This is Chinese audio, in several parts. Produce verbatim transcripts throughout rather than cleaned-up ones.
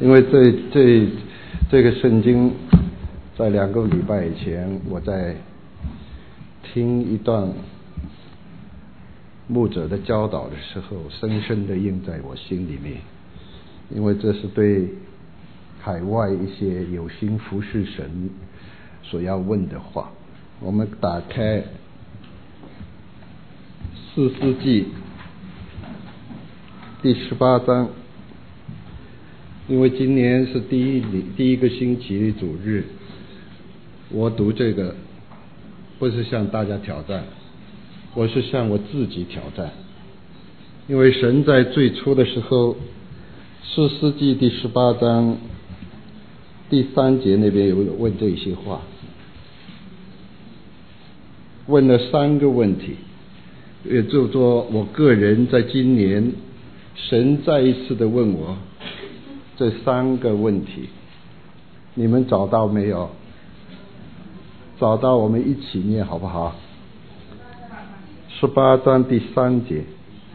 因为这这这个圣经在两个礼拜以前我在听一段牧者的教导的时候，深深的印在我心里面，因为这是对海外一些有心服侍神所要问的话。我们打开士师记第十八章，因为今年是第一第一个星期主日，我读这个不是向大家挑战，我是向我自己挑战。因为神在最初的时候，士师记第十八章第三节那边有问这些话，问了三个问题，也就是说我个人在今年神再一次的问我这三个问题，你们找到没有？找到我们一起念好不好？十八章第三节，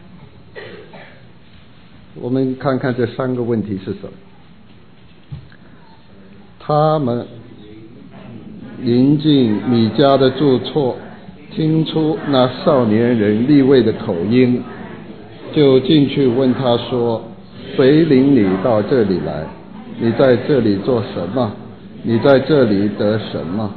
我们看看这三个问题是什么。他们临近米迦的住处，听出那少年人利未的口音，就进去问他说，谁领你到这里来？你在这里做什么？你在这里得什么？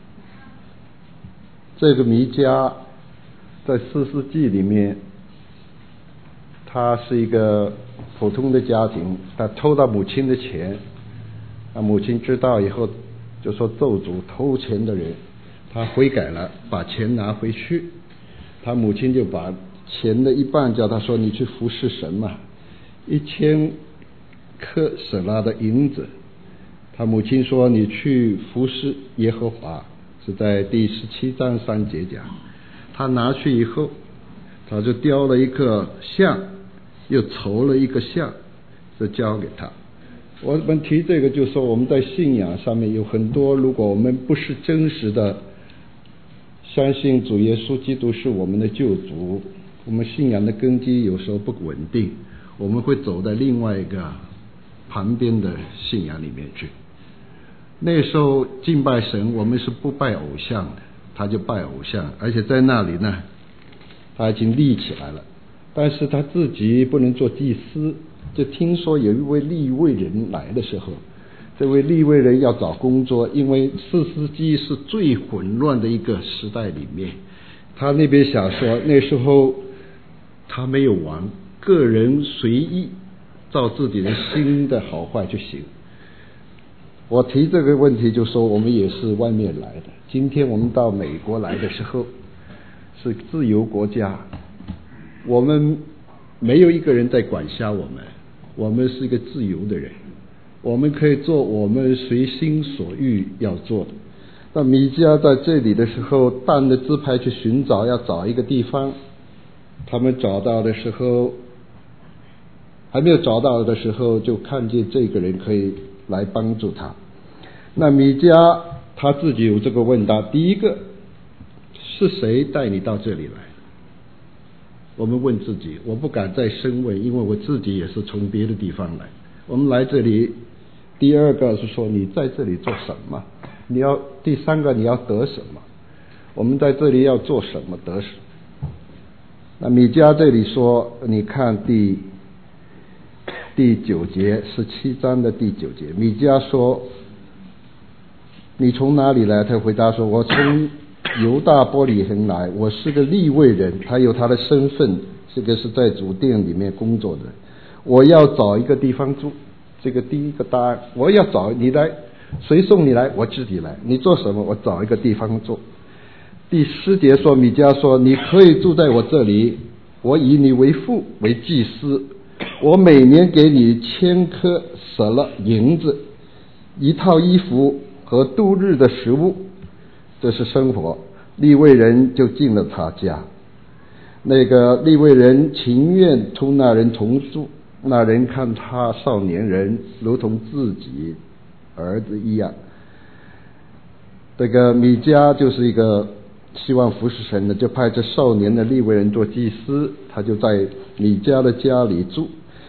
这个弥迦在士师记里面，他是一个普通的家庭，他偷到母亲的钱，他母亲知道以后就说咒诅偷钱的人，他悔改了，把钱拿回去，他母亲就把钱的一半叫他说，你去服侍神嘛，一千克舍拉的银子，他母亲说你去服侍耶和华，是在第十七章三节讲。他拿去以后，他就雕了一个像，又筹了一个像，就交给他。我们提这个就是说，我们在信仰上面有很多，如果我们不是真实的相信主耶稣基督是我们的救主，我们信仰的根基有时候不稳定，我们会走在另外一个旁边的信仰里面去。那时候敬拜神，我们是不拜偶像的，他就拜偶像，而且在那里呢他已经立起来了，但是他自己不能做祭司，就听说有一位利未人来的时候，这位利未人要找工作，因为士师记是最混乱的一个时代里面，他那边想说那时候他没有王，个人随意照自己的心的好坏就行。我提这个问题就说我们也是外面来的，今天我们到美国来的时候是自由国家，我们没有一个人在管辖我们，我们是一个自由的人，我们可以做我们随心所欲要做的。那米迦在这里的时候，但的支派去寻找，要找一个地方，他们找到的时候，还没有找到的时候，就看见这个人可以来帮助他。那米迦他自己有这个问答，第一个是谁带你到这里来？我们问自己，我不敢再深问，因为我自己也是从别的地方来。我们来这里，第二个是说你在这里做什么？你要第三个你要得什么？我们在这里要做什么得什么？那米迦这里说，你看第第九节，十七章的第九节，米迦说你从哪里来？他回答说，我从犹大伯利恒来，我是个利未人，他有他的身份，这个是在主殿里面工作的，我要找一个地方住，这个第一个答案，我要找你来，谁送你来？我自己来。你做什么？我找一个地方住。第十节说，米迦说，你可以住在我这里，我以你为父为祭司，我每年给你千颗舍勒银子，一套衣服和度日的食物，这是生活。利未人就进了他家，那个利未人情愿同那人同住，那人看他少年人如同自己儿子一样。这个米迦就是一个希望服侍神的，就派这少年的利未人做祭司，他就在米迦的家里住。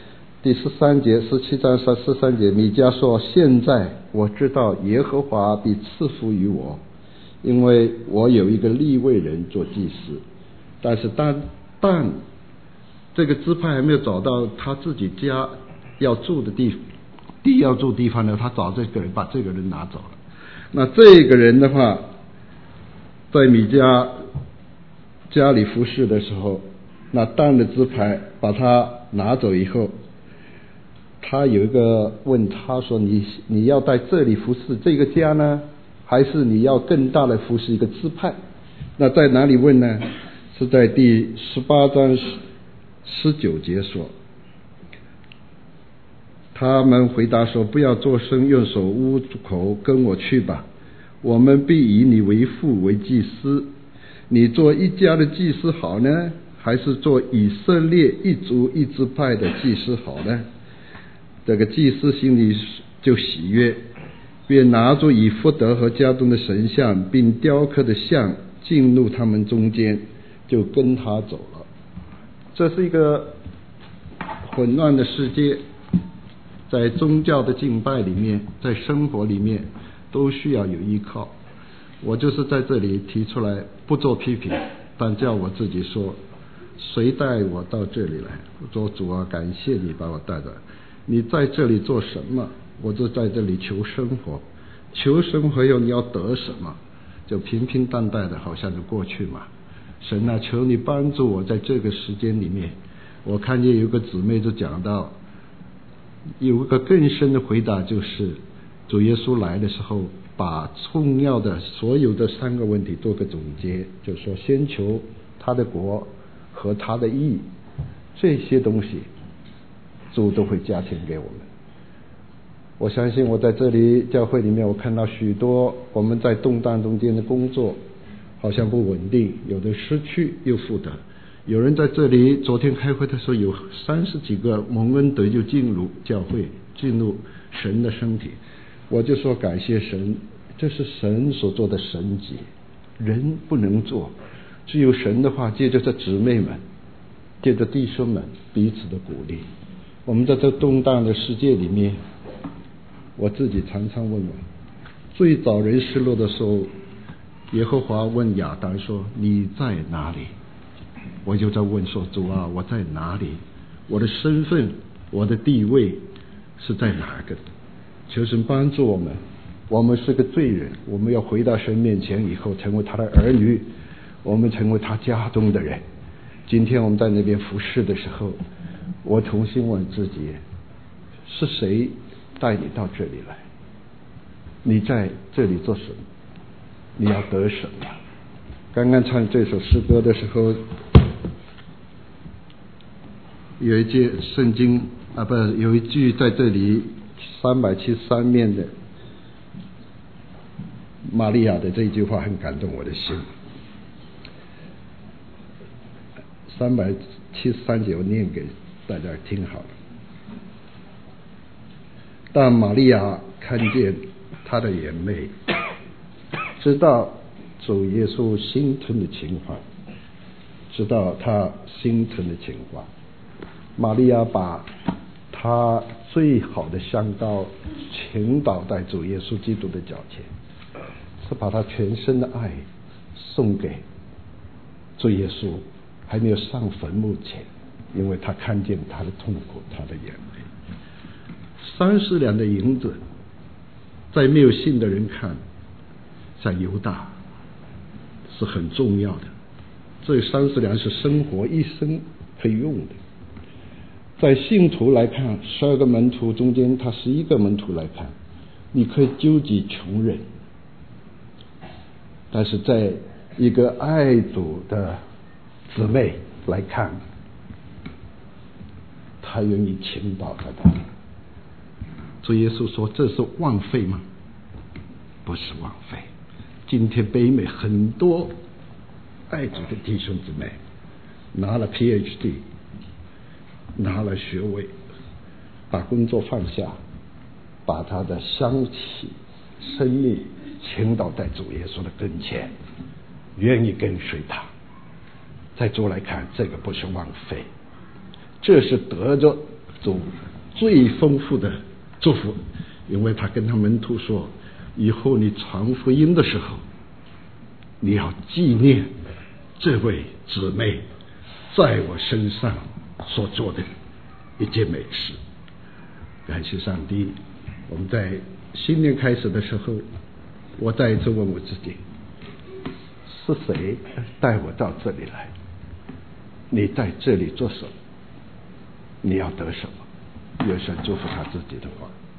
第十三节，十七章三十三节，米迦说：现在我知道耶和华必赐福于我，因为我有一个利未人做祭司。但是但但这个支派还没有找到他自己家要住的地地要住地方呢，他找这个人，把这个人拿走了。那这个人的话，在米迦家里服侍的时候，那但的支派把他拿走以后，他有一个问他说：你你要在这里服侍这个家呢，还是你要更大的服侍一个支派？那在哪里问呢？是在第十八章十九节说，他们回答说：不要作声，用手捂口，跟我去吧，我们必以你为父为祭司。你做一家的祭司好呢，还是做以色列一族一支派的祭司好呢？这个祭司心里就喜悦，便拿着以弗得和家中的神像并雕刻的像进入他们中间，就跟他走了。这是一个混乱的世界，在宗教的敬拜里面，在生活里面都需要有依靠。我就是在这里提出来，不做批评，但叫我自己说，谁带我到这里来？我说主啊，感谢你把我带来，你在这里做什么？我就在这里求生活，求生活又你要得什么？就平平淡淡的，好像就过去嘛。神啊，求你帮助我在这个时间里面。我看见有个姊妹就讲到，有一个更深的回答，就是主耶稣来的时候，把重要的所有的三个问题做个总结，就是说先求他的国和他的义，这些东西主都会加添给我们。我相信我在这里教会里面，我看到许多我们在动荡中间的工作好像不稳定，有的失去又复得。有人在这里昨天开会的时候，有三十几个蒙恩德就进入教会，进入神的身体。我就说感谢神，这是神所做的神迹，人不能做，只有神的话借着这姊妹们，借着弟兄们彼此的鼓励。我们在这动荡的世界里面，我自己常常问问，最早人失落的时候，耶和华问亚当说：你在哪里？我就在问说：主啊，我在哪里？我的身份，我的地位是在哪个？求神帮助我们，我们是个罪人，我们要回到神面前以后，成为他的儿女，我们成为他家中的人。今天我们在那边服侍的时候，我重新问自己，是谁带你到这里来？你在这里做什么？你要得什么？刚刚唱这首诗歌的时候，有一节圣经啊，不，有一句在这里三百七十三面的玛利亚的这一句话很感动我的心。三百七十三节我念给大家听好了。但玛利亚看见他的眼泪，知道主耶稣心疼的情况，知道他心疼的情况。玛利亚把他最好的香膏倾倒在主耶稣基督的脚前，是把他全身的爱送给主耶稣，还没有上坟墓前，因为他看见他的痛苦，他的眼泪。三十两的银子，在没有信的人看，在犹大是很重要的。这三十两是生活一生可以用的。在信徒来看，十二个门徒中间，他十一个门徒来看，你可以救济穷人，但是在一个爱主的姊妹来看，他愿意倾倒在他。主耶稣说：这是枉费吗？不是枉费。今天北美很多爱主的弟兄姊妹拿了 P H D， 拿了学位，把工作放下，把他的香气生命倾倒在主耶稣的跟前，愿意跟随他。在主来看，这个不是枉费，这是得着主最丰富的祝福，因为他跟他门徒说，以后你传福音的时候，你要纪念这位姊妹在我身上所做的一件美事。感谢上帝，我们在新年开始的时候，我再一次问我自己，是谁带我到这里来？你在这里做什么？你要得什么？有神祝福他自己的话。